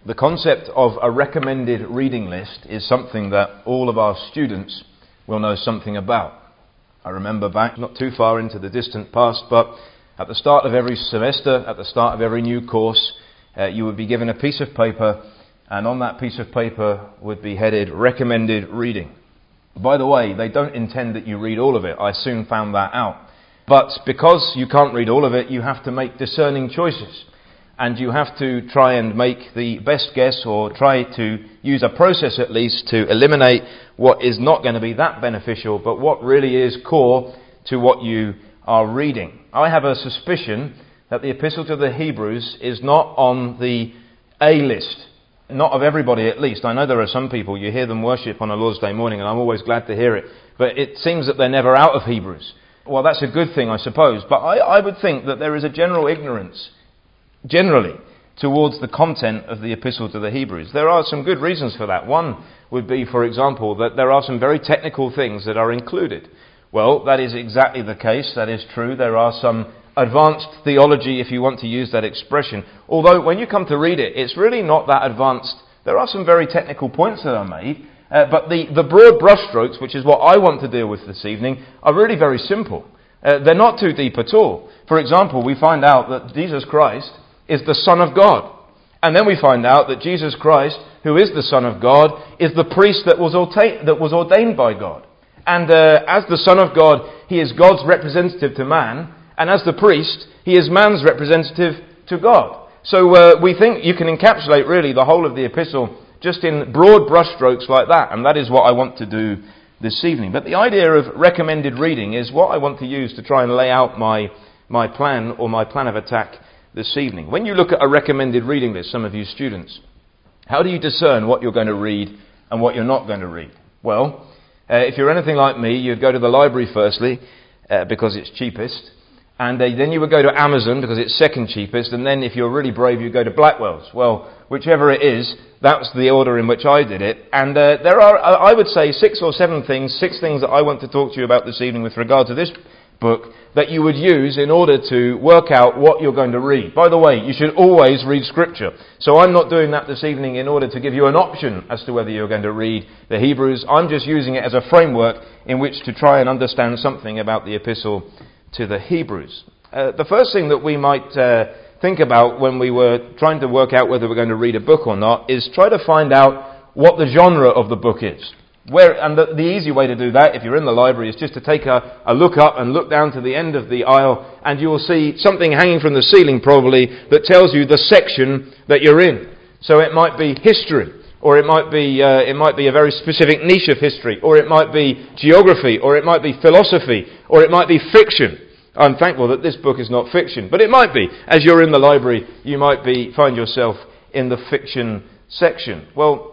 The concept of a recommended reading list is something that all of our students will know something about. I remember back, not too far into the distant past, but at the start of every semester, at the start of every new course, you would be given a piece of paper, and on that piece of paper would be headed recommended reading. By the way, they don't intend that you read all of it. I soon found that out. But because you can't read all of it, you have to make discerning choices. And you have to try and make the best guess, or try to use a process at least to eliminate what is not going to be that beneficial, but what really is core to what you are reading. I have a suspicion that the Epistle to the Hebrews is not on the A list. Not of everybody, at least. I know there are some people, you hear them worship on a Lord's Day morning, and I'm always glad to hear it. But it seems that they're never out of Hebrews. Well, that's a good thing, I suppose. But I would think that there is a general ignorance, generally, towards the content of the Epistle to the Hebrews. There are some good reasons for that. One would be, for example, that there are some very technical things that are included. Well, that is exactly the case. That is true. There are some advanced theology, if you want to use that expression. Although, when you come to read it, it's really not that advanced. There are some very technical points that are made, but the broad brushstrokes, which is what I want to deal with this evening, are really very simple. They're not too deep at all. For example, we find out that Jesus Christ is the Son of God. And then we find out that Jesus Christ, who is the Son of God, is the priest that was ordained by God. And as the Son of God, he is God's representative to man. And as the priest, he is man's representative to God. So we think you can encapsulate really the whole of the epistle just in broad brushstrokes like that. And that is what I want to do this evening. But the idea of recommended reading is what I want to use to try and lay out my plan, or my plan of attack this evening. When you look at a recommended reading list, some of you students, how do you discern what you're going to read and what you're not going to read? Well, if you're anything like me, you'd go to the library firstly, because it's cheapest. And then you would go to Amazon because it's second cheapest. And then if you're really brave, you go to Blackwell's. Well, whichever it is, that's the order in which I did it. And there are, I would say, 6 things that I want to talk to you about this evening with regard to this book that you would use in order to work out what you're going to read. By the way, you should always read Scripture. So I'm not doing that this evening in order to give you an option as to whether you're going to read the Hebrews. I'm just using it as a framework in which to try and understand something about the Epistle to the Hebrews. The first thing that we might think about when we were trying to work out whether we're going to read a book or not is try to find out what the genre of the book is. And the easy way to do that, if you're in the library, is just to take a look up and look down to the end of the aisle, and you will see something hanging from the ceiling probably that tells you the section that you're in. So it might be history, or it might be a very specific niche of history, or it might be geography, or it might be philosophy, or it might be fiction. I'm thankful that this book is not fiction, but it might be. As you're in the library, you might find yourself in the fiction section. Well,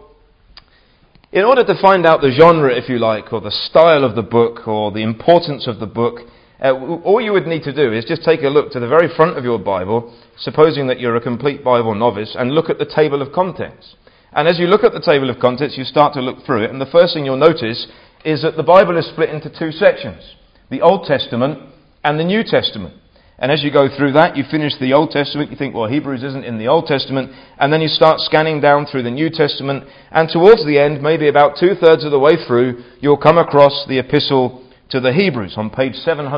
in order to find out the genre, if you like, or the style of the book, or the importance of the book, all you would need to do is just take a look to the very front of your Bible, supposing that you're a complete Bible novice, and look at the table of contents. And as you look at the table of contents, you start to look through it, and the first thing you'll notice is that the Bible is split into 2 sections, the Old Testament and the New Testament. And as you go through that, you finish the Old Testament, you think, well, Hebrews isn't in the Old Testament, and then you start scanning down through the New Testament, and towards the end, maybe about 2/3 of the way through, you'll come across the Epistle to the Hebrews on page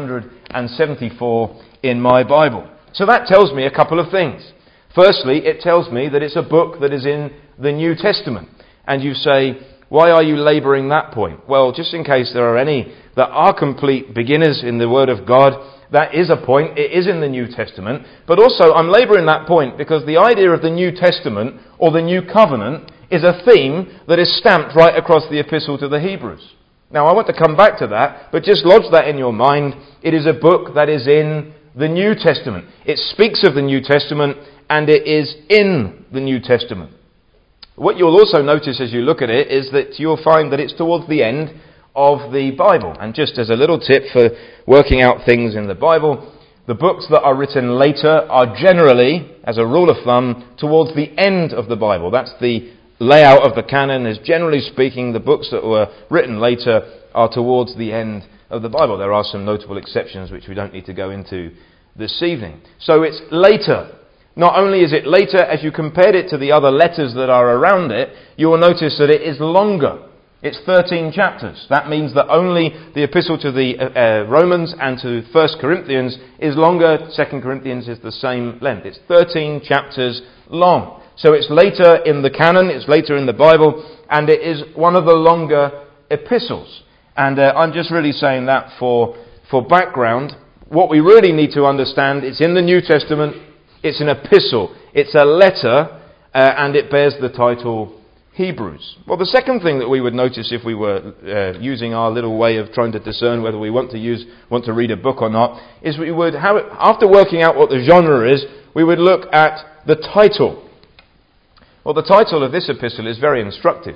774 in my Bible. So that tells me a couple of things. Firstly, it tells me that it's a book that is in the New Testament. And you say, why are you labouring that point? Well, just in case there are any that are complete beginners in the Word of God, that is a point. It is in the New Testament. But also, I'm labouring that point because the idea of the New Testament or the New Covenant is a theme that is stamped right across the Epistle to the Hebrews. Now, I want to come back to that, but just lodge that in your mind. It is a book that is in the New Testament. It speaks of the New Testament, and it is in the New Testament. What you'll also notice as you look at it is that you'll find that it's towards the end of the Bible. And just as a little tip for working out things in the Bible, the books that are written later are generally, as a rule of thumb, towards the end of the Bible. That's the layout of the canon, is generally speaking, the books that were written later are towards the end of the Bible. There are some notable exceptions which we don't need to go into this evening. So it's later. Not only is it later, as you compared it to the other letters that are around it, you will notice that it is longer. It's 13 chapters. That means that only the epistle to the Romans and to 1 Corinthians is longer. 2 Corinthians is the same length. It's 13 chapters long. So it's later in the canon, it's later in the Bible, and it is one of the longer epistles. And I'm just really saying that for background. What we really need to understand, it's in the New Testament, it's an epistle, it's a letter, and it bears the title Hebrews. Well, the second thing that we would notice if we were using our little way of trying to discern whether we want to read a book or not, is we would, after working out what the genre is, we would look at the title. Well, the title of this epistle is very instructive.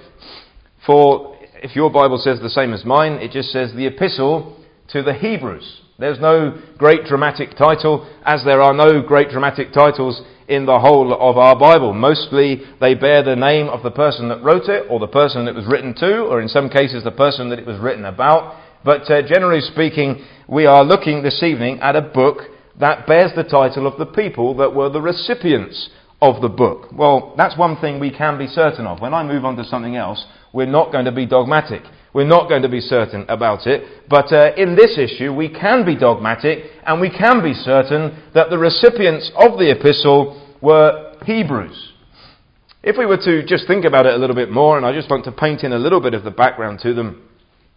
For if your Bible says the same as mine, it just says the Epistle to the Hebrews. There's no great dramatic title, as there are no great dramatic titles in the whole of our Bible. Mostly they bear the name of the person that wrote it, or the person it was written to, or in some cases the person that it was written about. But generally speaking, we are looking this evening at a book that bears the title of the people that were the recipients of the book. Well, that's one thing we can be certain of. When I move on to something else, we're not going to be dogmatic. We're not going to be certain about it. But in this issue, we can be dogmatic, and we can be certain that the recipients of the epistle were Hebrews. If we were to just think about it a little bit more, and I just want to paint in a little bit of the background to them,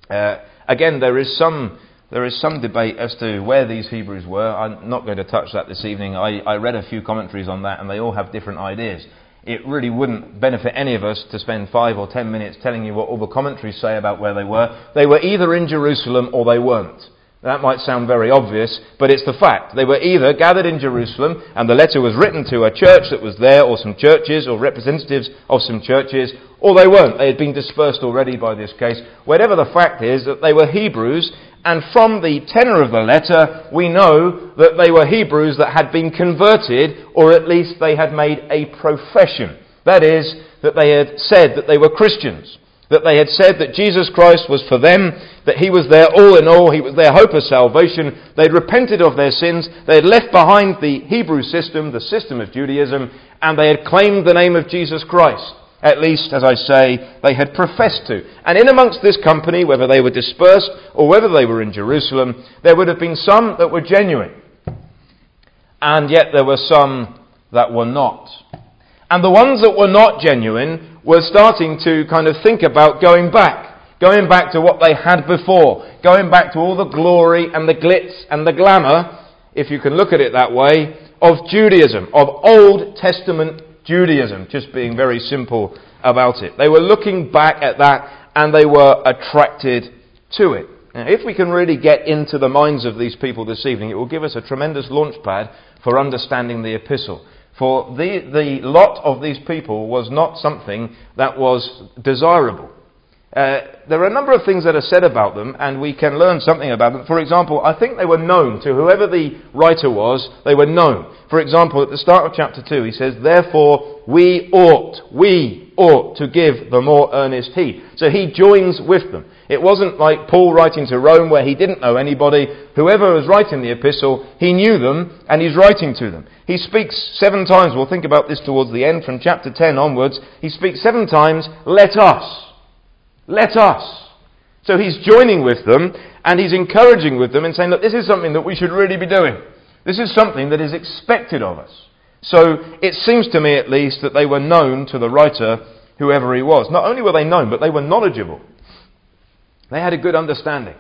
again, there is some debate as to where these Hebrews were. I'm not going to touch that this evening. I read a few commentaries on that, and they all have different ideas. It really wouldn't benefit any of us to spend 5 or 10 minutes telling you what all the commentaries say about where they were. They were either in Jerusalem or they weren't. That might sound very obvious, but it's the fact. They were either gathered in Jerusalem, and the letter was written to a church that was there, or some churches, or representatives of some churches, or they weren't. They had been dispersed already by this case. Whatever the fact is, that they were Hebrews, and from the tenor of the letter, we know that they were Hebrews that had been converted, or at least they had made a profession. That is, that they had said that they were Christians. That they had said that Jesus Christ was for them, that He was their all in all, He was their hope of salvation. They had repented of their sins, they had left behind the Hebrew system, the system of Judaism, and they had claimed the name of Jesus Christ. At least, as I say, they had professed to. And in amongst this company, whether they were dispersed or whether they were in Jerusalem, there would have been some that were genuine. And yet there were some that were not. And the ones that were not genuine were starting to kind of think about going back to what they had before, going back to all the glory and the glitz and the glamour, if you can look at it that way, of Judaism, of Old Testament Judaism, just being very simple about it. They were looking back at that and they were attracted to it. Now, if we can really get into the minds of these people this evening, it will give us a tremendous launch pad for understanding the epistle. For the lot of these people was not something that was desirable. There are a number of things that are said about them, and we can learn something about them. For example, I think they were known to whoever the writer was. They were known. For example, at the start of chapter 2, he says, "Therefore we ought to give the more earnest heed." So he joins with them. It wasn't like Paul writing to Rome where he didn't know anybody. Whoever was writing the epistle, he knew them and he's writing to them. He speaks 7 times, we'll think about this towards the end from chapter 10 onwards. He speaks 7 times, "Let us." Let us. So he's joining with them and he's encouraging with them and saying, look, this is something that we should really be doing. This is something that is expected of us. So it seems to me at least that they were known to the writer, whoever he was. Not only were they known, but they were knowledgeable. They had a good understanding.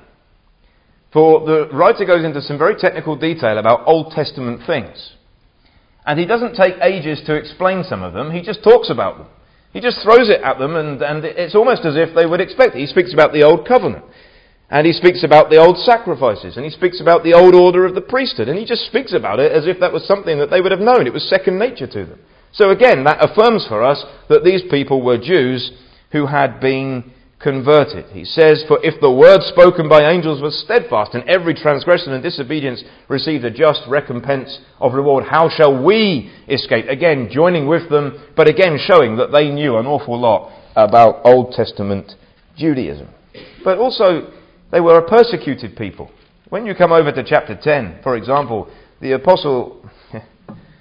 For the writer goes into some very technical detail about Old Testament things. And he doesn't take ages to explain some of them, he just talks about them. He just throws it at them and it's almost as if they would expect it. He speaks about the Old Covenant. And he speaks about the old sacrifices. And he speaks about the old order of the priesthood. And he just speaks about it as if that was something that they would have known. It was second nature to them. So again, that affirms for us that these people were Jews who had been converted. He says, "For if the word spoken by angels was steadfast, and every transgression and disobedience received a just recompense of reward, how shall we escape?" Again, joining with them, but again showing that they knew an awful lot about Old Testament Judaism. But also, they were a persecuted people. When you come over to chapter 10, for example, the apostle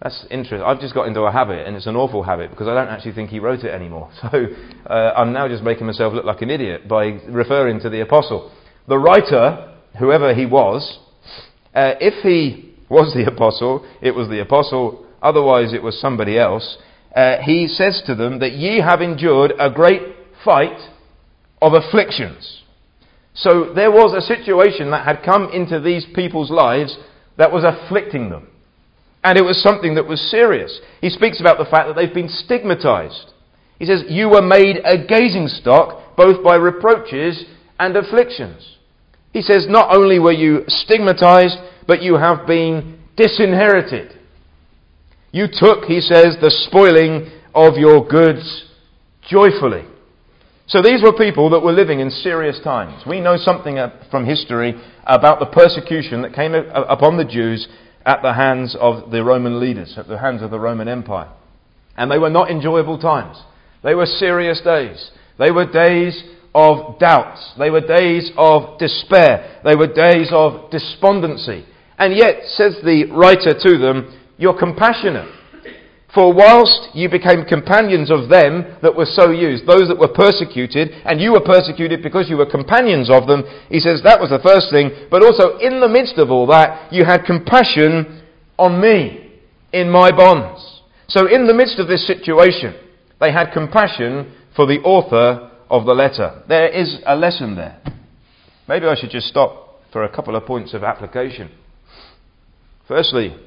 That's interesting. I've just got into a habit, and it's an awful habit, because I don't actually think he wrote it anymore. So I'm now just making myself look like an idiot by referring to the apostle. The writer, whoever he was, if he was the apostle, it was the apostle, otherwise it was somebody else. He says to them that ye have endured a great fight of afflictions. So there was a situation that had come into these people's lives that was afflicting them. And it was something that was serious. He speaks about the fact that they've been stigmatized. He says, you were made a gazing stock, both by reproaches and afflictions. He says, not only were you stigmatized, but you have been disinherited. You took, he says, the spoiling of your goods joyfully. So these were people that were living in serious times. We know something from history about the persecution that came upon the Jews at the hands of the Roman leaders, at the hands of the Roman Empire. And they were not enjoyable times. They were serious days. They were days of doubts. They were days of despair. They were days of despondency. And yet, says the writer to them, you're compassionate. For whilst you became companions of them that were so used, those that were persecuted, and you were persecuted because you were companions of them, he says that was the first thing, but also in the midst of all that, you had compassion on me in my bonds. So in the midst of this situation, they had compassion for the author of the letter. There is a lesson there. Maybe I should just stop for a couple of points of application. Firstly,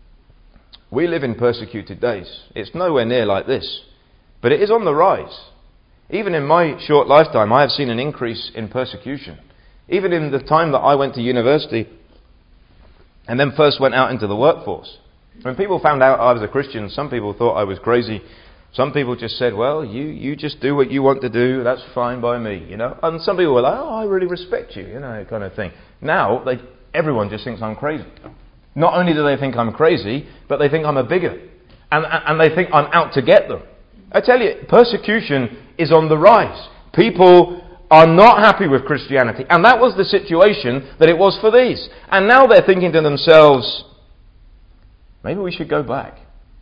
we live in persecuted days. It's nowhere near like this. But it is on the rise. Even in my short lifetime, I have seen an increase in persecution. Even in the time that I went to university and then first went out into the workforce. When people found out I was a Christian, some people thought I was crazy. Some people just said, well, you just do what you want to do. That's fine by me, you know. And some people were like, oh, I really respect you, you know, kind of thing. Now, everyone just thinks I'm crazy. Not only do they think I'm crazy, but they think I'm a bigot. And they think I'm out to get them. I tell you, persecution is on the rise. People are not happy with Christianity. And that was the situation that it was for these. And now they're thinking to themselves, maybe we should go back.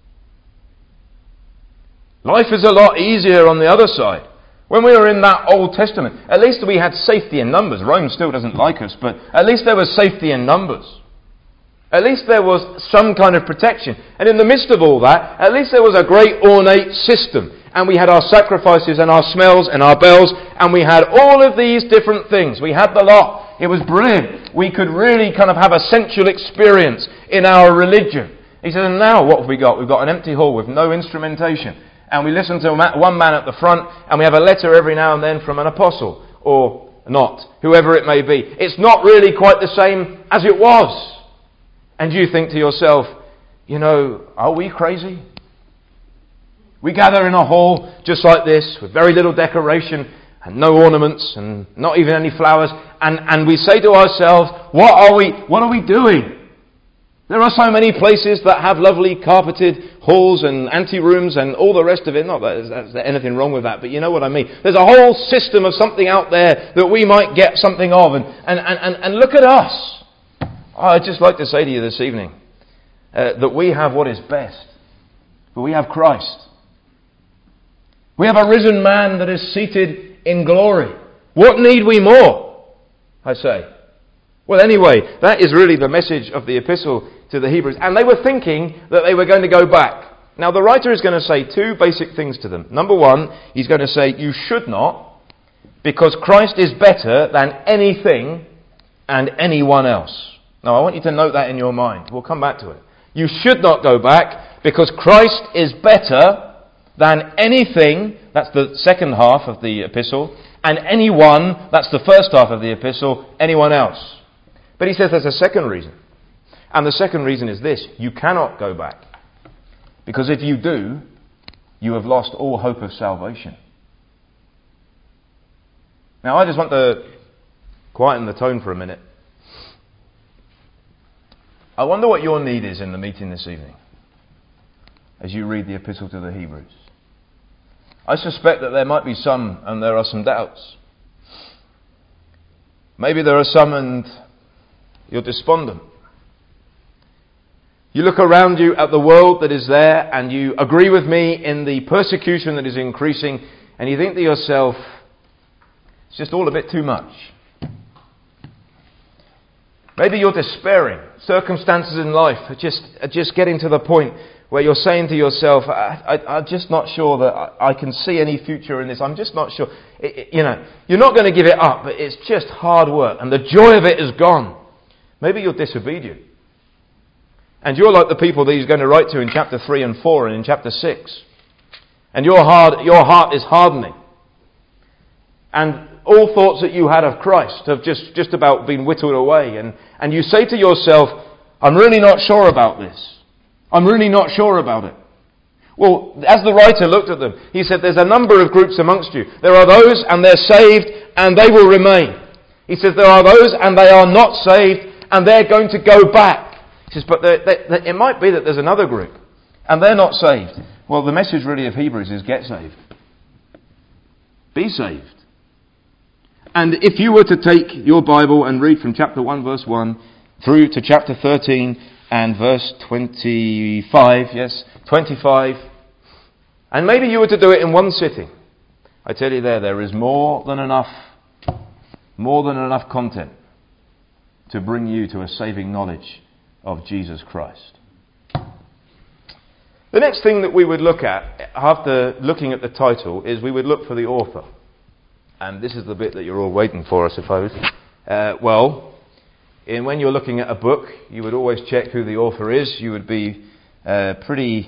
Life is a lot easier on the other side. When we were in that Old Testament, at least we had safety in numbers. Rome still doesn't like us, but at least there was safety in numbers. At least there was some kind of protection. And in the midst of all that, at least there was a great ornate system. And we had our sacrifices and our smells and our bells. And we had all of these different things. We had the lot. It was brilliant. We could really kind of have a sensual experience in our religion. He said, and now what have we got? We've got an empty hall with no instrumentation. And we listen to one man at the front. And we have a letter every now and then from an apostle. Or not. Whoever it may be. It's not really quite the same as it was. And you think to yourself, you know, are we crazy? We gather in a hall just like this with very little decoration and no ornaments and not even any flowers. And we say to ourselves, what are we doing? There are so many places that have lovely carpeted halls and anterooms and all the rest of it. Not that there's anything wrong with that, but you know what I mean. There's a whole system of something out there that we might get something of. And look at us. I'd just like to say to you this evening that we have what is best. But we have Christ. We have a risen man that is seated in glory. What need we more? I say. Well, anyway, that is really the message of the epistle to the Hebrews. And they were thinking that they were going to go back. Now, the writer is going to say two basic things to them. Number one, he's going to say, you should not, because Christ is better than anything and anyone else. Now, I want you to note that in your mind. We'll come back to it. You should not go back because Christ is better than anything, that's the second half of the epistle, and anyone, that's the first half of the epistle, anyone else. But he says there's a second reason. And the second reason is this: you cannot go back. Because if you do, you have lost all hope of salvation. Now, I just want to quieten the tone for a minute. I wonder what your need is in the meeting this evening as you read the epistle to the Hebrews. I suspect that there might be some, and there are some doubts. Maybe there are some and you're despondent. You look around you at the world that is there, and you agree with me in the persecution that is increasing, and you think to yourself, it's just all a bit too much. Maybe you're despairing. Circumstances in life are just getting to the point where you're saying to yourself, I'm just not sure that I can see any future in this. I'm just not sure. You're not going to give it up, but it's just hard work, and the joy of it is gone. Maybe you're disobedient. And you're like the people that he's going to write to in chapter 3 and 4 and in chapter 6. And your heart is hardening. And all thoughts that you had of Christ have just about been whittled away. And you say to yourself, I'm really not sure about this. I'm really not sure about it. Well, as the writer looked at them, he said there's a number of groups amongst you. There are those and they're saved and they will remain. He says there are those and they are not saved and they're going to go back. He says, but it might be that there's another group and they're not saved. Well, the message really of Hebrews is get saved. Be saved. And if you were to take your Bible and read from chapter 1 verse 1 through to chapter 13 and verse 25, and maybe you were to do it in one sitting, I tell you there is more than enough content to bring you to a saving knowledge of Jesus Christ. The next thing that we would look at, after looking at the title, is we would look for the author. And this is the bit that you're all waiting for, I suppose. When you're looking at a book, you would always check who the author is. You would be pretty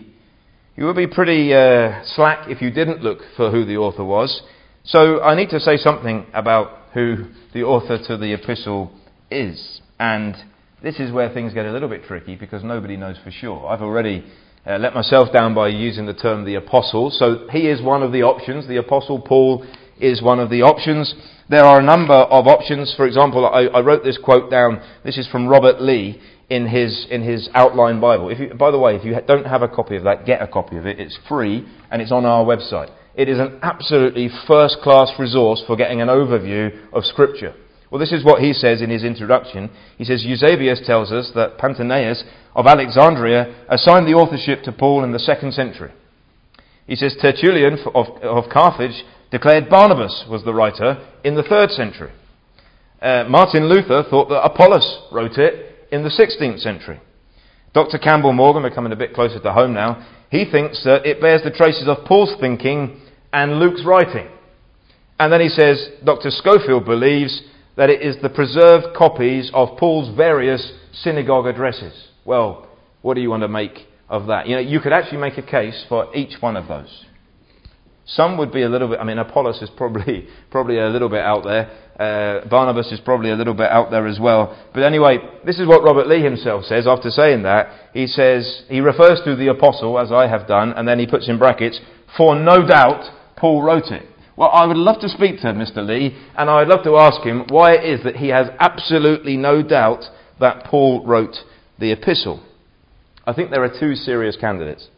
slack if you didn't look for who the author was. So I need to say something about who the author to the epistle is. And this is where things get a little bit tricky because nobody knows for sure. I've already let myself down by using the term the apostle. So he is one of the options. The apostle Paul is one of the options. There are a number of options. For example, I wrote this quote down. This is from Robert Lee in his outline Bible. By the way, if you don't have a copy of that, get a copy of it. It's free and it's on our website. It is an absolutely first-class resource for getting an overview of Scripture. Well, this is what he says in his introduction. He says, Eusebius tells us that Pantaenus of Alexandria assigned the authorship to Paul in the 2nd century. He says Tertullian of Carthage declared Barnabas was the writer in the 3rd century. Martin Luther thought that Apollos wrote it in the 16th century. Dr. Campbell Morgan, we're coming a bit closer to home now, he thinks that it bears the traces of Paul's thinking and Luke's writing. And then he says Dr. Schofield believes that it is the preserved copies of Paul's various synagogue addresses. Well, what do you want to make of that? You could actually make a case for each one of those. Some would be a little bit, Apollos is probably a little bit out there. Barnabas is probably a little bit out there as well. But anyway, this is what Robert Lee himself says after saying that. He says, he refers to the apostle, as I have done, and then he puts in brackets, for no doubt Paul wrote it. Well, I would love to speak to Mr. Lee, and I'd love to ask him why it is that he has absolutely no doubt that Paul wrote the epistle. I think there are two serious candidates.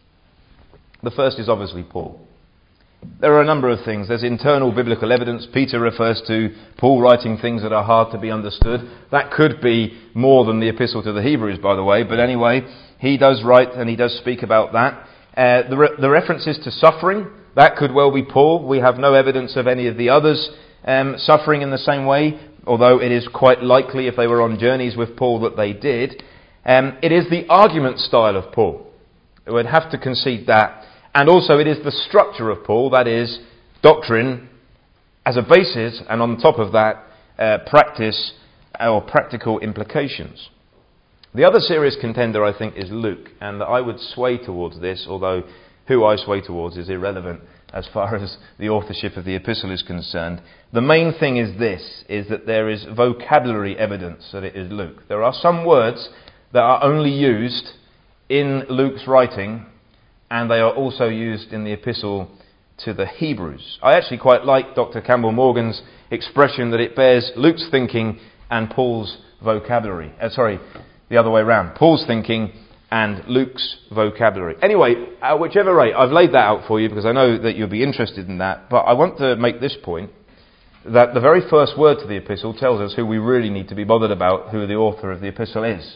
The first is obviously Paul. There are a number of things. There's internal biblical evidence. Peter refers to Paul writing things that are hard to be understood. That could be more than the epistle to the Hebrews, by the way. But anyway, he does write and he does speak about that. The references to suffering, that could well be Paul. We have no evidence of any of the others suffering in the same way, although it is quite likely if they were on journeys with Paul that they did. It is the argument style of Paul. We would have to concede that. And also it is the structure of Paul, that is, doctrine as a basis, and on top of that, practice or practical implications. The other serious contender, I think, is Luke, and I would sway towards this, although who I sway towards is irrelevant as far as the authorship of the epistle is concerned. The main thing is this, is that there is vocabulary evidence that it is Luke. There are some words that are only used in Luke's writing, and they are also used in the epistle to the Hebrews. I actually quite like Dr. Campbell Morgan's expression that it bears Luke's thinking and Paul's vocabulary. The other way around. Paul's thinking and Luke's vocabulary. Anyway, at whichever rate, I've laid that out for you because I know that you'll be interested in that. But I want to make this point, that the very first word to the epistle tells us who we really need to be bothered about, who the author of the epistle is.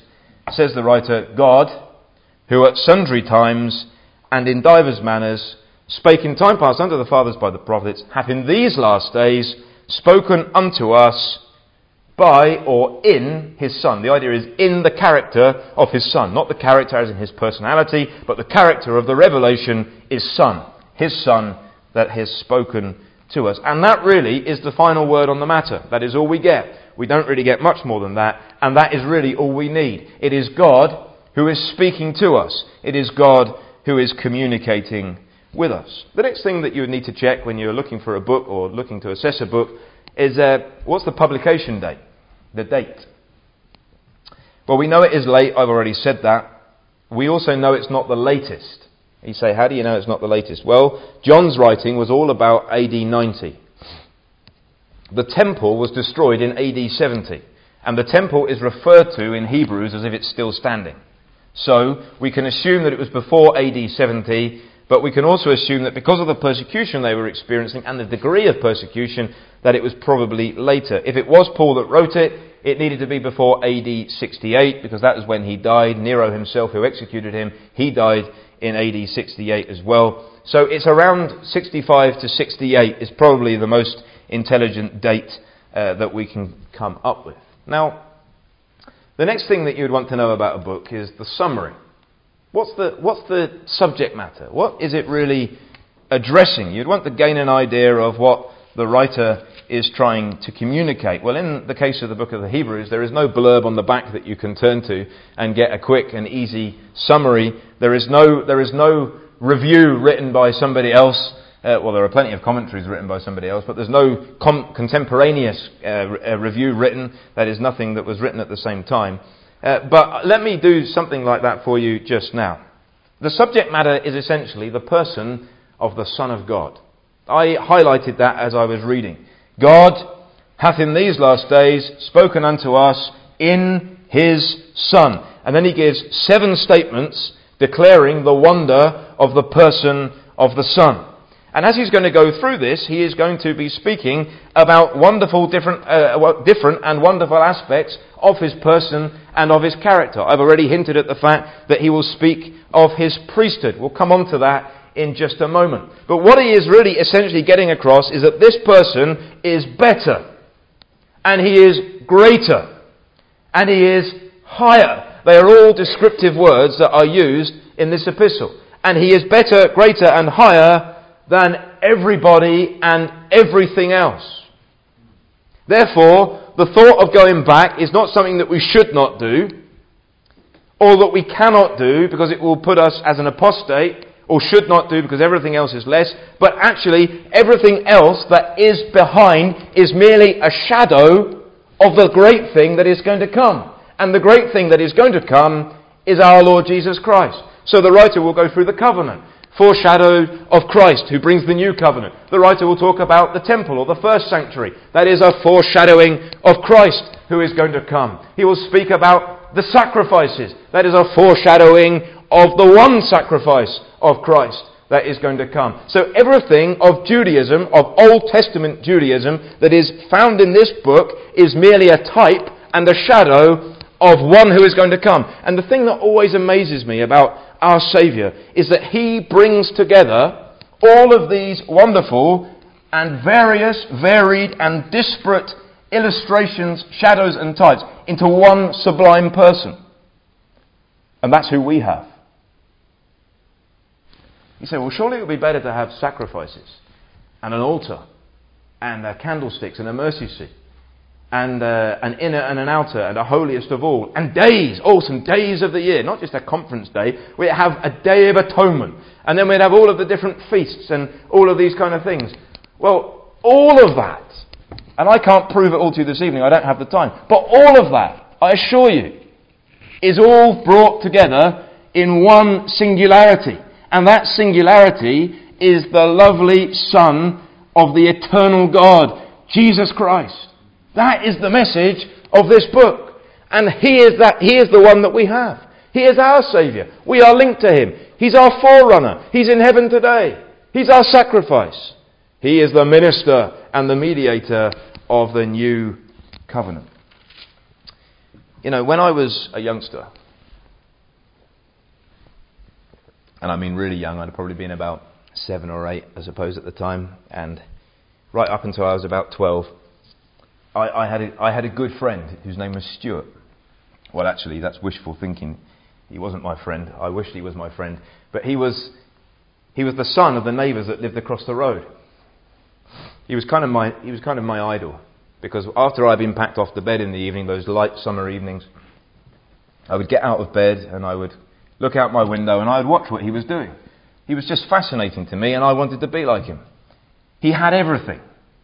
says the writer, God, who at sundry times and in divers manners spake in time past unto the fathers by the prophets, hath in these last days spoken unto us by or in his Son. The idea is in the character of his Son. Not the character as in his personality, but the character of the revelation is Son. His Son that has spoken to us. And that really is the final word on the matter. That is all we get. We don't really get much more than that. And that is really all we need. It is God who is speaking to us. It is God who is communicating with us. The next thing that you would need to check when you're looking for a book or looking to assess a book is what's the publication date? The date. Well, we know it is late. I've already said that. We also know it's not the latest. You say, how do you know it's not the latest? Well, John's writing was all about AD 90. The temple was destroyed in AD 70. And the temple is referred to in Hebrews as if it's still standing. So we can assume that it was before AD 70, but we can also assume that because of the persecution they were experiencing and the degree of persecution, that it was probably later. If it was Paul that wrote it, it needed to be before AD 68, because that was when he died. Nero himself, who executed him, he died in AD 68 as well. So it's around 65 to 68 is probably the most intelligent date that we can come up with. Now, the next thing that you would want to know about a book is the summary. What's the subject matter? What is it really addressing? You'd want to gain an idea of what the writer is trying to communicate. Well, in the case of the book of the Hebrews, there is no blurb on the back that you can turn to and get a quick and easy summary. There is no review written by somebody else. Well, there are plenty of commentaries written by somebody else, but there's no contemporaneous review written. That is nothing that was written at the same time. But let me do something like that for you just now. The subject matter is essentially the person of the Son of God. I highlighted that as I was reading. God hath in these last days spoken unto us in his Son. And then he gives 7 statements declaring the wonder of the person of the Son. And as he's going to go through this, he is going to be speaking about different and wonderful aspects of his person and of his character. I've already hinted at the fact that he will speak of his priesthood. We'll come on to that in just a moment. But what he is really essentially getting across is that this person is better, and he is greater, and he is higher. They are all descriptive words that are used in this epistle. And he is better, greater, and higher than everybody and everything else. Therefore, the thought of going back is not something that we should not do, or that we cannot do because it will put us as an apostate, or should not do because everything else is less. But actually, everything else that is behind is merely a shadow of the great thing that is going to come. And the great thing that is going to come is our Lord Jesus Christ. So the writer will go through the covenant, foreshadow of Christ who brings the new covenant. The writer will talk about the temple or the first sanctuary. That is a foreshadowing of Christ who is going to come. He will speak about the sacrifices. That is a foreshadowing of the one sacrifice of Christ that is going to come. So everything of Judaism, of Old Testament Judaism, that is found in this book is merely a type and a shadow of one who is going to come. And the thing that always amazes me about our Saviour is that he brings together all of these wonderful and various, varied and disparate illustrations, shadows and types into one sublime person. And that's who we have. You say, well, surely it would be better to have sacrifices and an altar and candlesticks and a mercy seat and an inner and an outer and a holiest of all, and days, some days of the year, not just a conference day. We'd have a day of atonement, and then we'd have all of the different feasts and all of these kind of things. Well, all of that, and I can't prove it all to you this evening, I don't have the time, but all of that, I assure you, is all brought together in one singularity, and that singularity is the lovely Son of the eternal God, Jesus Christ. That is the message of this book. And He is the one that we have. He is our Saviour. We are linked to Him. He's our forerunner. He's in heaven today. He's our sacrifice. He is the minister and the mediator of the new covenant. You know, when I was a youngster, And I mean really young. I'd probably been about 7 or 8, I suppose, at the time. And right up until I was about 12, I had a good friend whose name was Stuart. Well, actually, that's wishful thinking. He wasn't my friend. I wished he was my friend. But he was the son of the neighbours that lived across the road. He was kind of my idol. Because after I'd been packed off to bed in the evening, those light summer evenings, I would get out of bed and I would look out my window and I would watch what he was doing. He was just fascinating to me and I wanted to be like him. He had everything.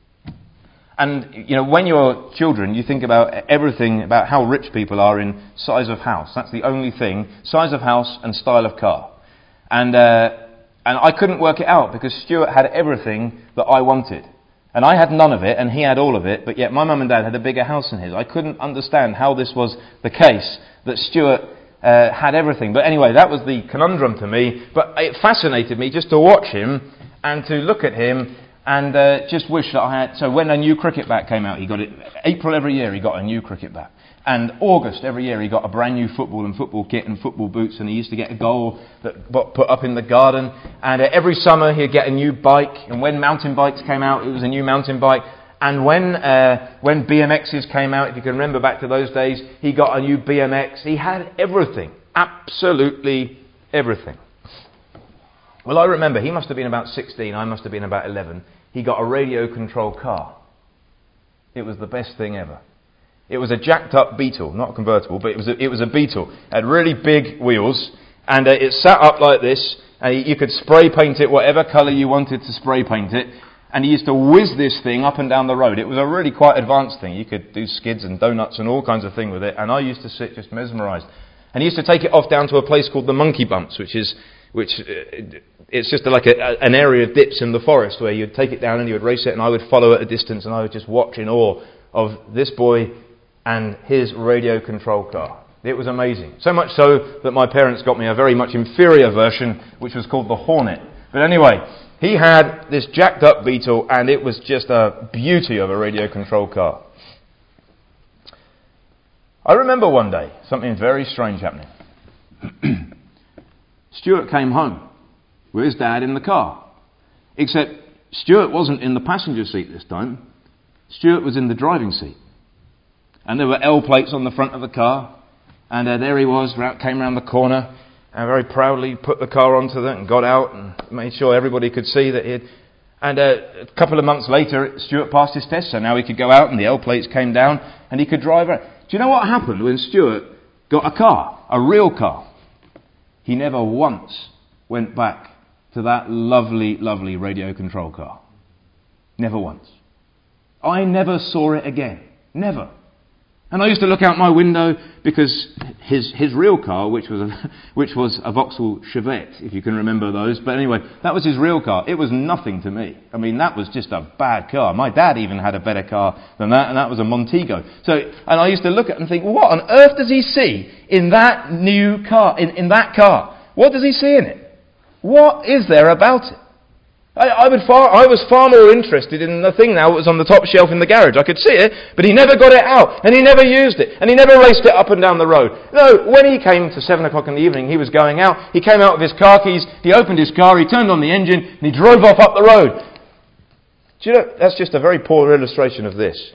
And, when you're children, you think about everything, about how rich people are in size of house. That's the only thing. Size of house and style of car. And I couldn't work it out because Stuart had everything that I wanted. And I had none of it, and he had all of it, but yet my mum and dad had a bigger house than his. I couldn't understand how this was the case, that Stuart had everything. But anyway, that was the conundrum to me. But it fascinated me just to watch him and to look at him and just wish that I had... So when a new cricket bat came out, he got it... April every year he got a new cricket bat. And August every year he got a brand new football and football kit and football boots, and he used to get a goal that got put up in the garden. And every summer he'd get a new bike, and when mountain bikes came out, it was a new mountain bike. And when BMXs came out, if you can remember back to those days, he got a new BMX. He had everything, absolutely everything. Well, I remember he must have been about 16, I must have been about 11. He got a radio-controlled car. It was the best thing ever. It was a jacked-up Beetle, not a convertible, but it was a Beetle. It had really big wheels, and it sat up like this, and you could spray paint it whatever colour you wanted to spray paint it, and he used to whiz this thing up and down the road. It was a really quite advanced thing. You could do skids and donuts and all kinds of things with it, and I used to sit just mesmerised. And he used to take it off down to a place called the Monkey Bumps, which it's just like an area of dips in the forest where you'd take it down and you would race it, and I would follow at a distance, and I would just watch in awe of this boy and his radio-controlled car. It was amazing. So much so that my parents got me a very much inferior version, which was called the Hornet. But anyway, he had this jacked-up Beetle, and it was just a beauty of a radio-controlled car. I remember one day something very strange happening. Stuart came home with his dad in the car. Except Stuart wasn't in the passenger seat this time. Stuart was in the driving seat. And there were L plates on the front of the car. And there he was, came around the corner and very proudly put the car onto it and got out and made sure everybody could see that he had... And a couple of months later, Stuart passed his test, so now he could go out and the L plates came down and he could drive around. Do you know what happened when Stuart got a car, a real car? He never once went back to that lovely, lovely radio control car. Never once. I never saw it again. Never. And I used to look out my window because his real car, which was a Vauxhall Chevette, if you can remember those. But anyway, that was his real car. It was nothing to me. I mean, that was just a bad car. My dad even had a better car than that, and that was a Montego. And I used to look at it and think, what on earth does he see in that new car, in that car? What does he see in it? What is there about it? I was far more interested in the thing now that was on the top shelf in the garage. I could see it, but he never got it out, and he never used it, and he never raced it up and down the road. No, when he came to 7 o'clock in the evening, he was going out, he came out with his car keys, he opened his car, he turned on the engine, and he drove off up the road. Do you know, that's just a very poor illustration of this.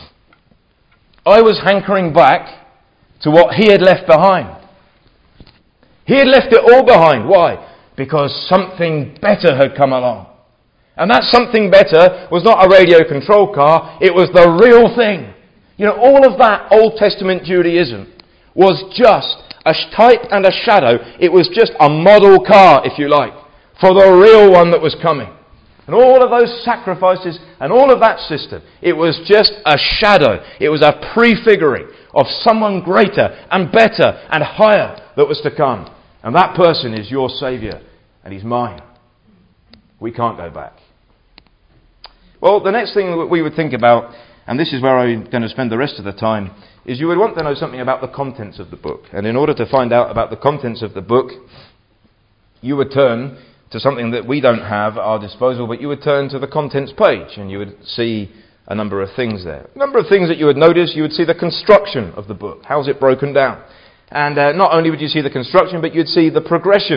I was hankering back to what he had left behind. He had left it all behind. Why? Because something better had come along. And that something better was not a radio-controlled car, it was the real thing. You know, all of that Old Testament Judaism was just a type and a shadow. It was just a model car, if you like, for the real one that was coming. And all of those sacrifices and all of that system, it was just a shadow. It was a prefiguring of someone greater and better and higher that was to come. And that person is your Saviour, and He's mine. We can't go back. Well, the next thing that we would think about, and this is where I'm going to spend the rest of the time, is you would want to know something about the contents of the book. And in order to find out about the contents of the book, you would turn to something that we don't have at our disposal, but you would turn to the contents page, and you would see a number of things there. A number of things that you would notice. You would see the construction of the book. How's it broken down? And not only would you see the construction, but you'd see the progression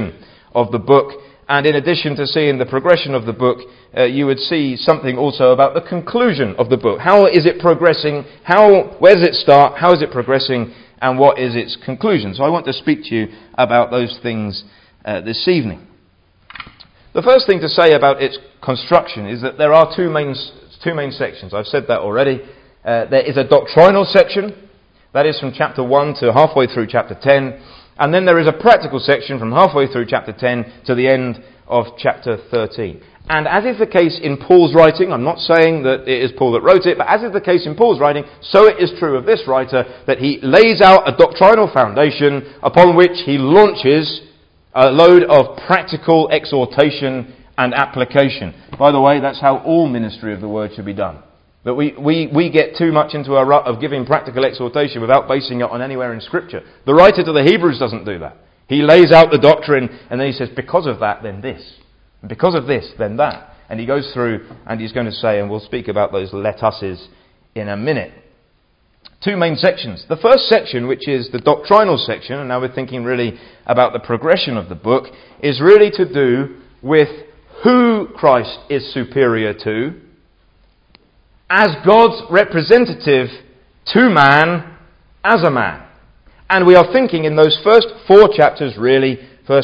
of the book. And in addition to seeing the progression of the book, you would see something also about the conclusion of the book. How is it progressing? Where does it start? How is it progressing? And what is its conclusion? So I want to speak to you about those things this evening. The first thing to say about its construction is that there are two main sections. I've said that already. There is a doctrinal section, that is from chapter 1 to halfway through chapter 10. And then there is a practical section from halfway through chapter 10 to the end of chapter 13. And as is the case in Paul's writing, I'm not saying that it is Paul that wrote it, but as is the case in Paul's writing, so it is true of this writer, that he lays out a doctrinal foundation upon which he launches a load of practical exhortation and application. By the way, that's how all ministry of the word should be done. But we get too much into a rut of giving practical exhortation without basing it on anywhere in Scripture. The writer to the Hebrews doesn't do that. He lays out the doctrine and then he says, because of that, then this. And because of this, then that. And he goes through and he's going to say, and we'll speak about those let us's in a minute. Two main sections. The first section, which is the doctrinal section, and now we're thinking really about the progression of the book, is really to do with who Christ is superior to, as God's representative to man, as a man. And we are thinking in those first 4 chapters really, first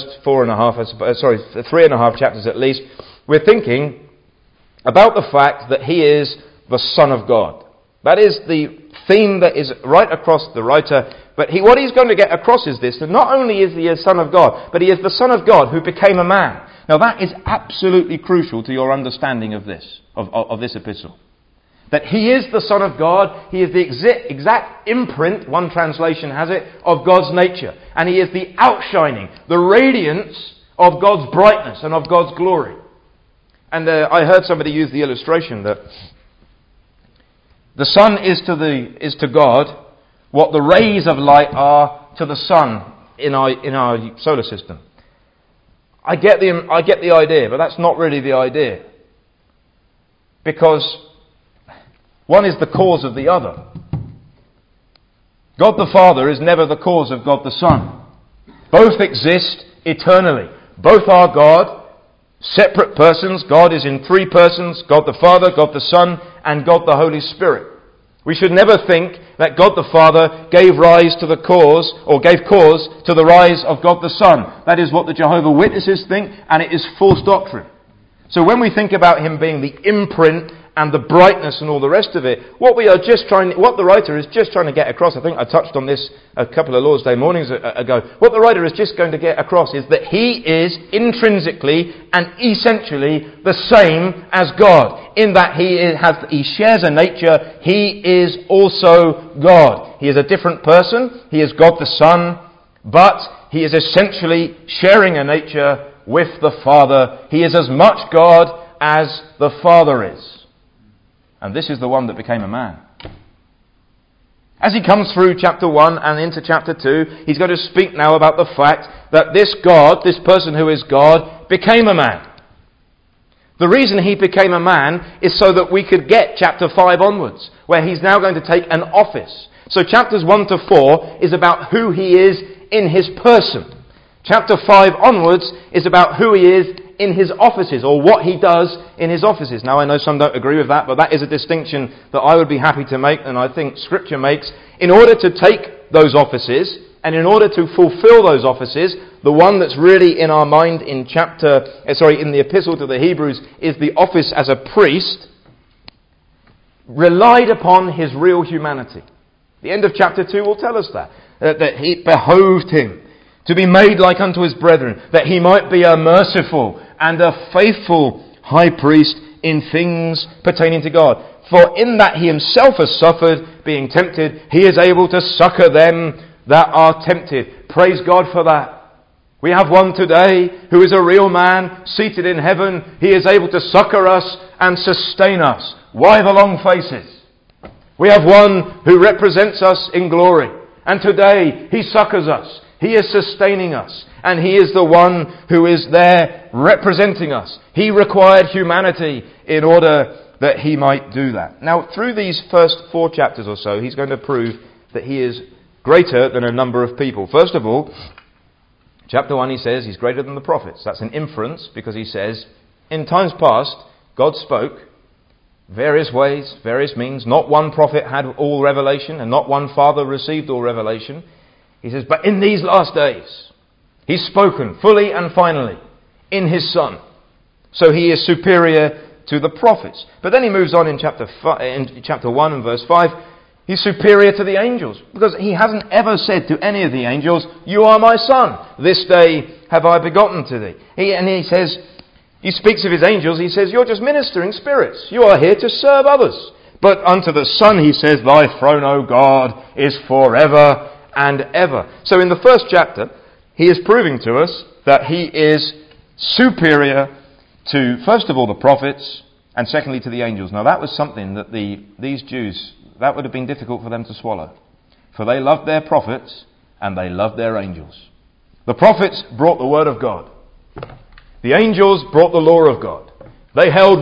3.5 chapters at least, we're thinking about the fact that he is the Son of God. That is the theme that is right across the writer. But what he's going to get across is this, that not only is he a Son of God, but he is the Son of God who became a man. Now that is absolutely crucial to your understanding of this, of this epistle. That he is the Son of God, he is the exact imprint, one translation has it, of God's nature. And he is the outshining, the radiance of God's brightness and of God's glory. And I heard somebody use the illustration that the sun is to God what the rays of light are to the sun in our solar system. I get the idea, but that's not really the idea. Because one is the cause of the other. God the Father is never the cause of God the Son. Both exist eternally. Both are God, separate persons. God is in 3 persons, God the Father, God the Son, and God the Holy Spirit. We should never think that God the Father gave rise to the cause, or gave cause to the rise of God the Son. That is what the Jehovah's Witnesses think, and it is false doctrine. So when we think about him being the imprint and the brightness and all the rest of it, what the writer is just trying to get across, I think I touched on this a couple of Lord's Day mornings ago, what the writer is just going to get across is that he is intrinsically and essentially the same as God, in that he shares a nature, he is also God. He is a different person, he is God the Son, but he is essentially sharing a nature with the Father. He is as much God as the Father is. And this is the one that became a man. As he comes through chapter 1 and into chapter 2, he's going to speak now about the fact that this God, this person who is God, became a man. The reason he became a man is so that we could get chapter 5 onwards, where he's now going to take an office. So chapters 1 to 4 is about who he is in his person. Chapter 5 onwards is about who he is in his offices, or what he does in his offices. Now I know some don't agree with that, but that is a distinction that I would be happy to make, and I think Scripture makes. In order to take those offices, and in order to fulfill those offices, the one that's really in our mind in the epistle to the Hebrews is the office as a priest, relied upon his real humanity. The end of chapter 2 will tell us that it behoved him to be made like unto his brethren, that he might be a merciful and a faithful high priest in things pertaining to God. For in that he himself has suffered, being tempted, he is able to succor them that are tempted. Praise God for that. We have one today who is a real man, seated in heaven. He is able to succor us and sustain us. Why the long faces? We have one who represents us in glory. And today he succors us. He is sustaining us, and he is the one who is there representing us. He required humanity in order that he might do that. Now, through these first 4 chapters or so, he's going to prove that he is greater than a number of people. First of all, Chapter 1, he says he's greater than the prophets. That's an inference, because he says, in times past, God spoke various ways, various means. Not one prophet had all revelation, and not one father received all revelation. He says, but in these last days, he's spoken fully and finally in his Son. So he is superior to the prophets. But then he moves on in chapter 1 and verse 5. He's superior to the angels, because he hasn't ever said to any of the angels, you are my son, this day have I begotten to thee. He speaks of his angels, he says, you're just ministering spirits. You are here to serve others. But unto the Son he says, thy throne, O God, is forever and ever. So in the first chapter, he is proving to us that he is superior to, first of all, the prophets, and secondly to the angels. Now that was something that these Jews, that would have been difficult for them to swallow. For they loved their prophets and they loved their angels. The prophets brought the word of God. The angels brought the law of God. They held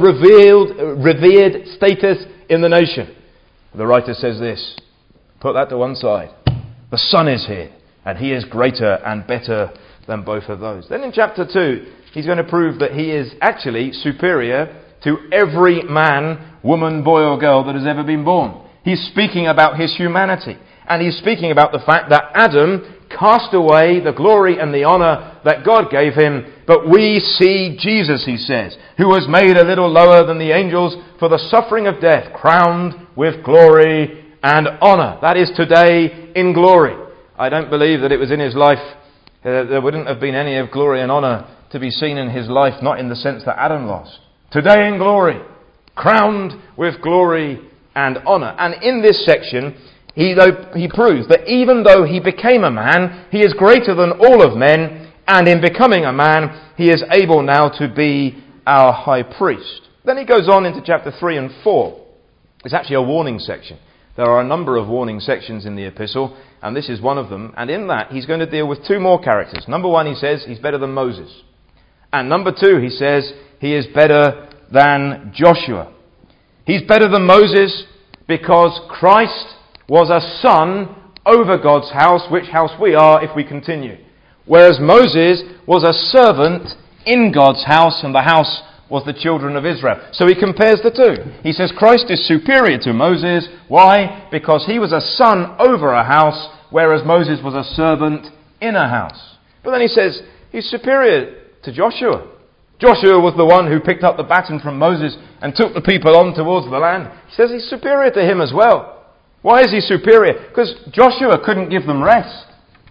revered status in the nation. The writer says this, put that to one side. The Son is here, and he is greater and better than both of those. Then in chapter 2, he's going to prove that he is actually superior to every man, woman, boy or girl that has ever been born. He's speaking about his humanity. And he's speaking about the fact that Adam cast away the glory and the honour that God gave him. But we see Jesus, he says, who was made a little lower than the angels for the suffering of death, crowned with glory and honour. That is today in glory. I don't believe that it was in his life. There wouldn't have been any of glory and honour to be seen in his life, not in the sense that Adam lost. Today in glory, crowned with glory and honour. And in this section, he proves that even though he became a man, he is greater than all of men, and in becoming a man, he is able now to be our high priest. Then he goes on into chapter 3 and 4. It's actually a warning section. There are a number of warning sections in the epistle, and this is one of them. And in that, he's going to deal with two more characters. Number one, he says he's better than Moses. And number two, he says he is better than Joshua. He's better than Moses because Christ was a son over God's house, which house we are if we continue. Whereas Moses was a servant in God's house, and the house was the children of Israel. So he compares the two. He says Christ is superior to Moses. Why? Because he was a son over a house, whereas Moses was a servant in a house. But then he says he's superior to Joshua. Joshua was the one who picked up the baton from Moses and took the people on towards the land. He says he's superior to him as well. Why is he superior? Because Joshua couldn't give them rest.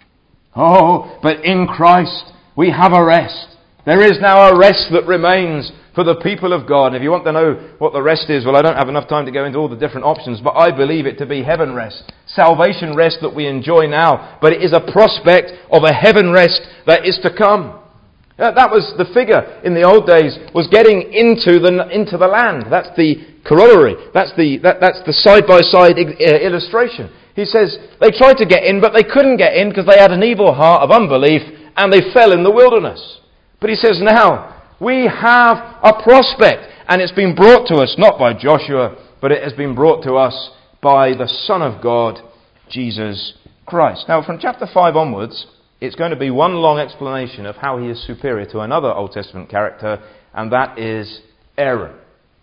Oh, but in Christ we have a rest. There is now a rest that remains for the people of God. And if you want to know what the rest is, well, I don't have enough time to go into all the different options, but I believe it to be heaven rest. Salvation rest that we enjoy now, but it is a prospect of a heaven rest that is to come. That was the figure in the old days, was getting into the land. That's the corollary. That's the side-by-side illustration. He says they tried to get in, but they couldn't get in because they had an evil heart of unbelief, and they fell in the wilderness. But he says now, we have a prospect, and it's been brought to us not by Joshua, but it has been brought to us by the Son of God, Jesus Christ. Now from chapter 5 onwards, it's going to be one long explanation of how he is superior to another Old Testament character, and that is Aaron.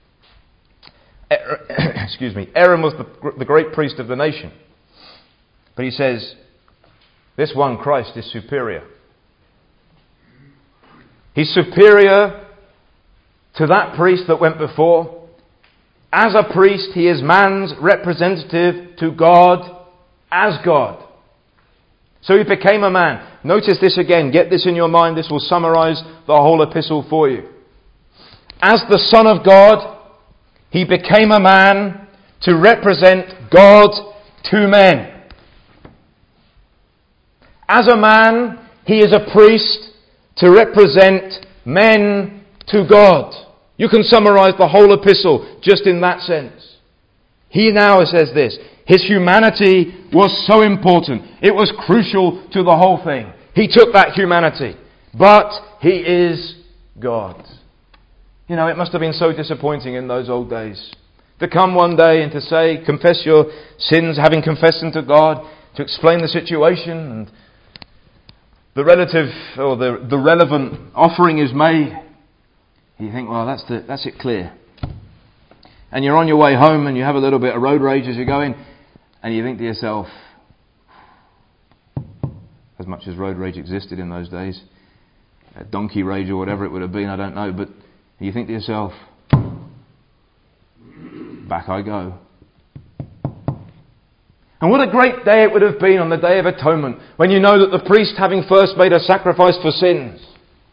Aaron was the great priest of the nation. But he says, this one, Christ, is superior. He's superior to that priest that went before. As a priest, he is man's representative to God as God. So he became a man. Notice this again. Get this in your mind. This will summarize the whole epistle for you. As the Son of God, he became a man to represent God to men. As a man, he is a priest to represent men to God. You can summarize the whole epistle just in that sense. He now says this. His humanity was so important. It was crucial to the whole thing. He took that humanity. But he is God. You know, it must have been so disappointing in those old days. To come one day and to say, confess your sins, having confessed them to God, to explain the situation. And the relative or the relevant offering is made. You think, well, that's it clear. And you're on your way home and you have a little bit of road rage as you're going, and you think to yourself, as much as road rage existed in those days, donkey rage or whatever it would have been, I don't know, but you think to yourself, back I go. And what a great day it would have been on the Day of Atonement, when you know that the priest, having first made a sacrifice for sins,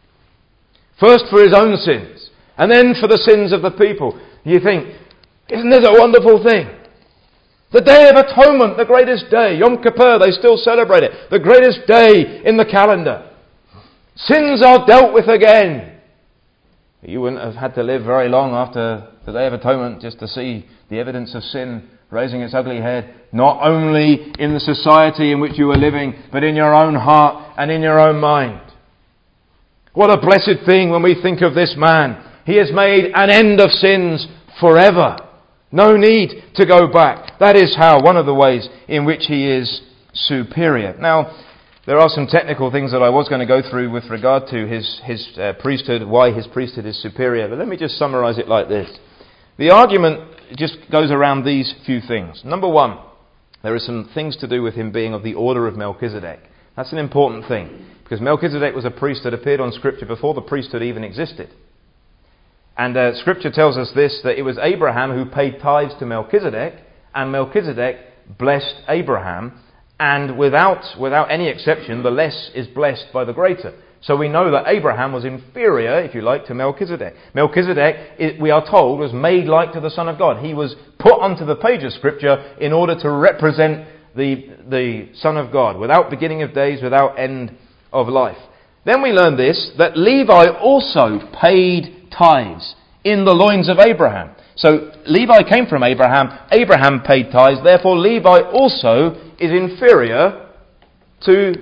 first for his own sins, and then for the sins of the people, you think, isn't this a wonderful thing? The Day of Atonement, the greatest day. Yom Kippur, they still celebrate it. The greatest day in the calendar. Sins are dealt with again. You wouldn't have had to live very long after the Day of Atonement just to see the evidence of sin raising its ugly head, not only in the society in which you were living, but in your own heart and in your own mind. What a blessed thing when we think of this man. He has made an end of sins forever. No need to go back. That is one of the ways in which he is superior. Now, there are some technical things that I was going to go through with regard to his priesthood, why his priesthood is superior. But let me just summarize it like this. The argument just goes around these few things. Number one, there are some things to do with him being of the order of Melchizedek. That's an important thing, because Melchizedek was a priest that appeared on Scripture before the priesthood even existed. And Scripture tells us this, that it was Abraham who paid tithes to Melchizedek, and Melchizedek blessed Abraham, and without any exception, the less is blessed by the greater. So we know that Abraham was inferior, if you like, to Melchizedek. Melchizedek, we are told, was made like to the Son of God. He was put onto the page of Scripture in order to represent the Son of God, without beginning of days, without end of life. Then we learn this, that Levi also paid tithes in the loins of Abraham. So Levi came from Abraham. Abraham paid tithes. Therefore, Levi also is inferior to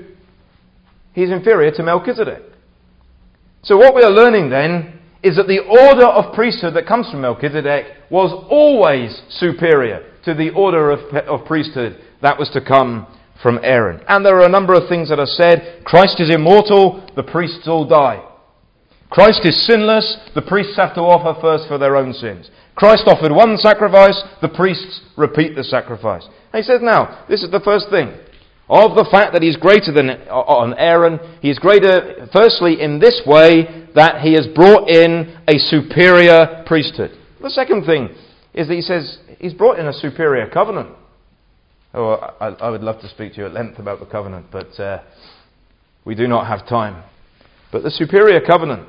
Melchizedek. So what we are learning then is that the order of priesthood that comes from Melchizedek was always superior to the order of priesthood that was to come from Aaron. And there are a number of things that are said. Christ is immortal, the priests all die. Christ is sinless, the priests have to offer first for their own sins. Christ offered one sacrifice, the priests repeat the sacrifice. And he says, now, this is the first thing. Of the fact that he's greater than on Aaron, he is greater, firstly, in this way, that he has brought in a superior priesthood. The second thing is that he says he's brought in a superior covenant. Oh, I would love to speak to you at length about the covenant, but we do not have time. But the superior covenant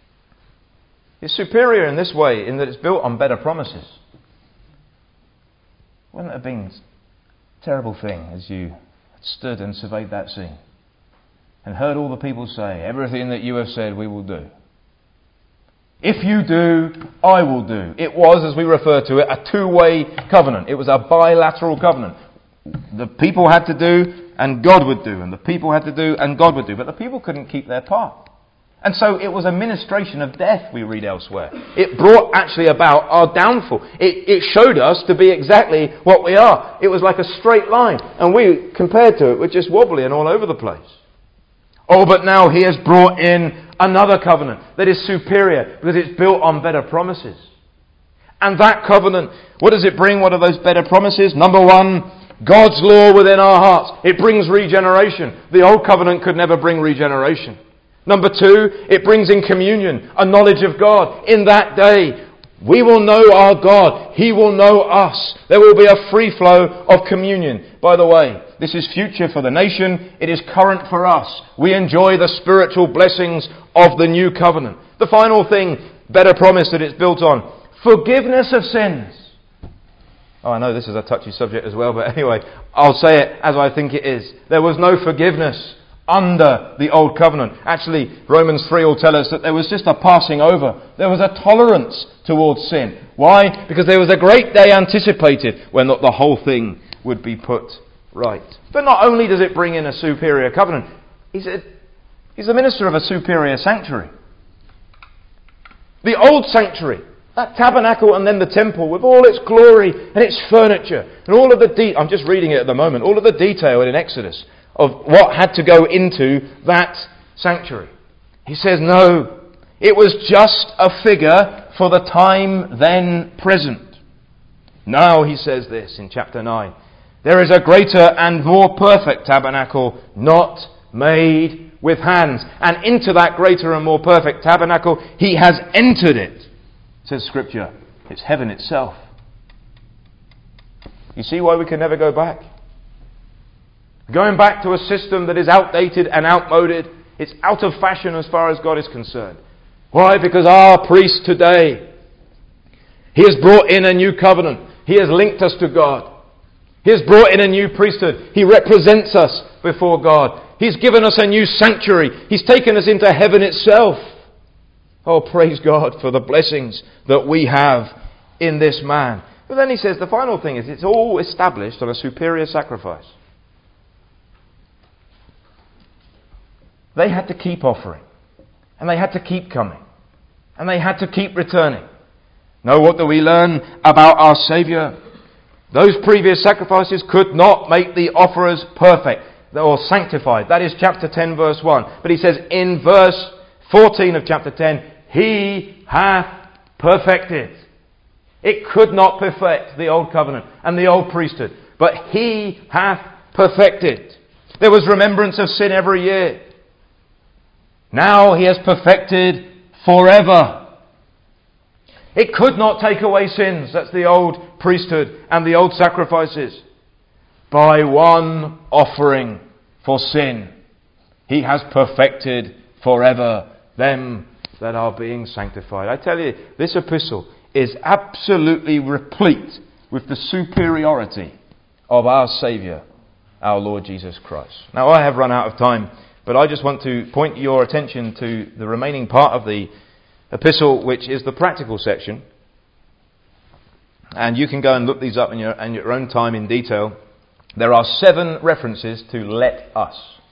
is superior in this way, in that it's built on better promises. Wouldn't it have been a terrible thing as you stood and surveyed that scene and heard all the people say, everything that you have said we will do. If you do, I will do. It was, as we refer to it, a two-way covenant. It was a bilateral covenant. The people had to do and God would do, and the people had to do and God would do, but the people couldn't keep their part. And so it was a ministration of death, we read elsewhere. It brought actually about our downfall. It showed us to be exactly what we are. It was like a straight line, and we, compared to it, were just wobbly and all over the place. Oh, but now he has brought in another covenant that is superior, because it's built on better promises. And that covenant, what does it bring? What are those better promises? Number one, God's law within our hearts. It brings regeneration. The old covenant could never bring regeneration. Number two, it brings in communion, a knowledge of God. In that day, we will know our God. He will know us. There will be a free flow of communion. By the way, this is future for the nation. It is current for us. We enjoy the spiritual blessings of the new covenant. The final thing, better promise that it's built on, forgiveness of sins. Oh, I know this is a touchy subject as well, but anyway, I'll say it as I think it is. There was no forgiveness under the old covenant. Actually, Romans 3 will tell us that there was just a passing over. There was a tolerance towards sin. Why? Because there was a great day anticipated when the whole thing would be put right. But not only does it bring in a superior covenant, he's the minister of a superior sanctuary. The old sanctuary, that tabernacle and then the temple with all its glory and its furniture and all of the I'm just reading it at the moment, all of the detail in Exodus of what had to go into that sanctuary. He says, no, it was just a figure for the time then present. Now, he says this in chapter 9, there is a greater and more perfect tabernacle not made with hands. And into that greater and more perfect tabernacle, he has entered it, says Scripture. It's heaven itself. You see why we can never go back? Going back to a system that is outdated and outmoded, it's out of fashion as far as God is concerned. Why? Because our priest today, he has brought in a new covenant. He has linked us to God. He has brought in a new priesthood. He represents us before God. He's given us a new sanctuary. He's taken us into heaven itself. Oh, praise God for the blessings that we have in this man. But then he says the final thing is it's all established on a superior sacrifice. They had to keep offering. And they had to keep coming. And they had to keep returning. Now, what do we learn about our Saviour? Those previous sacrifices could not make the offerers perfect or sanctified. That is chapter 10 verse 1. But he says in verse 14 of chapter 10, He hath perfected. It could not perfect the old covenant and the old priesthood. But He hath perfected. There was remembrance of sin every year. Now He has perfected forever. It could not take away sins. That's the old priesthood and the old sacrifices. By one offering for sin, He has perfected forever them that are being sanctified. I tell you, this epistle is absolutely replete with the superiority of our Saviour, our Lord Jesus Christ. Now, I have run out of time, but I just want to point your attention to the remaining part of the epistle, which is the practical section. And you can go and look these up in your own time in detail. There are 7 references to let us.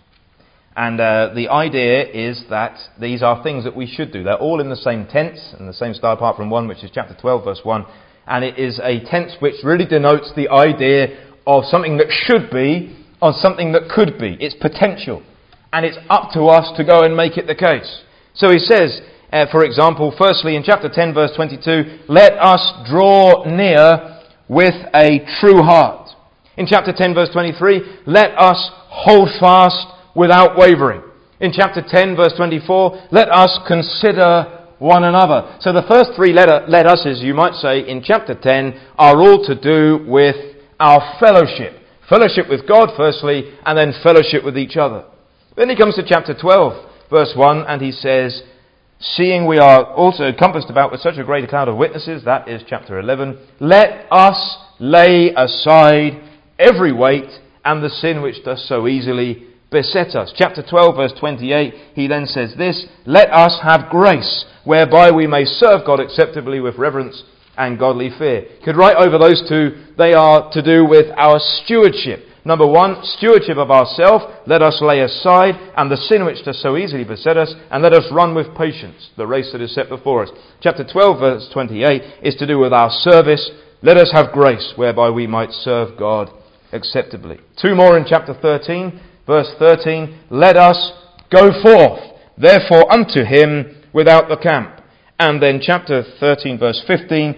And the idea is that these are things that we should do. They're all in the same tense, and the same style apart from one, which is chapter 12, verse 1. And it is a tense which really denotes the idea of something that should be or something that could be. It's potential. And it's up to us to go and make it the case. So he says, for example, firstly in chapter 10, verse 22, let us draw near with a true heart. In chapter 10, verse 23, let us hold fast without wavering. In chapter 10, verse 24, let us consider one another. So the first 3 let uses, you might say, in chapter 10 are all to do with our fellowship. Fellowship with God, firstly, and then fellowship with each other. Then he comes to chapter 12, verse 1, and he says, seeing we are also compassed about with such a great cloud of witnesses, that is chapter 11, let us lay aside every weight and the sin which does so easily beset us. Chapter 12, verse 28, he then says this, let us have grace, whereby we may serve God acceptably with reverence and godly fear. You could write over those 2, they are to do with our stewardship. Number 1, stewardship of ourselves, let us lay aside, and the sin which does so easily beset us, and let us run with patience the race that is set before us. Chapter 12, verse 28, is to do with our service, let us have grace, whereby we might serve God acceptably. 2 more in chapter 13, verse 13, let us go forth, therefore unto Him without the camp. And then chapter 13, verse 15,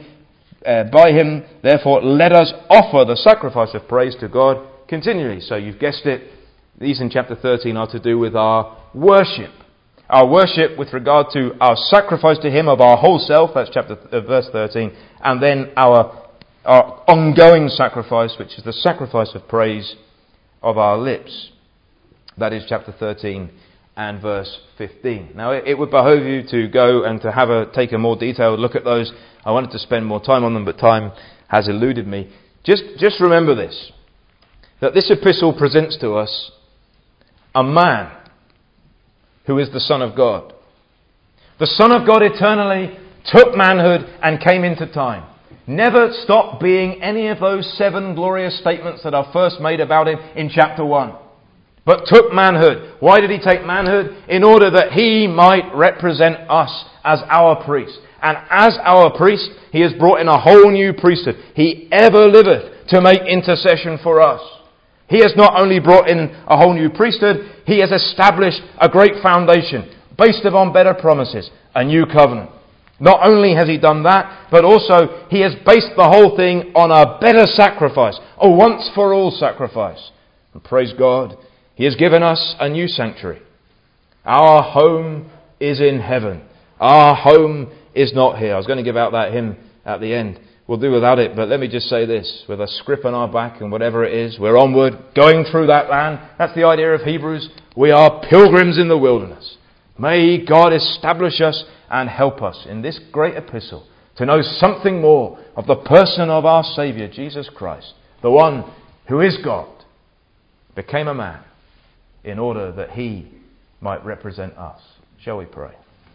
by Him, therefore let us offer the sacrifice of praise to God continually. So you've guessed it, these in chapter 13 are to do with our worship. Our worship with regard to our sacrifice to Him of our whole self, that's verse 13, and then our ongoing sacrifice, which is the sacrifice of praise of our lips. That is chapter 13 and verse 15. Now it would behoove you to go and to take a more detailed look at those. I wanted to spend more time on them, but time has eluded me. Just remember this, that this epistle presents to us a man who is the Son of God. The Son of God eternally took manhood and came into time. Never stopped being any of those 7 glorious statements that are first made about Him in chapter 1. But took manhood. Why did He take manhood? In order that He might represent us as our priest. And as our priest, He has brought in a whole new priesthood. He ever liveth to make intercession for us. He has not only brought in a whole new priesthood, He has established a great foundation based upon better promises, a new covenant. Not only has He done that, but also He has based the whole thing on a better sacrifice, a once-for-all sacrifice. And praise God, He has given us a new sanctuary. Our home is in heaven. Our home is not here. I was going to give out that hymn at the end. We'll do without it, but let me just say this. With a scrip on our back and whatever it is, we're onward, going through that land. That's the idea of Hebrews. We are pilgrims in the wilderness. May God establish us and help us in this great epistle to know something more of the person of our Saviour, Jesus Christ, the one who is God, became a man in order that He might represent us. Shall we pray?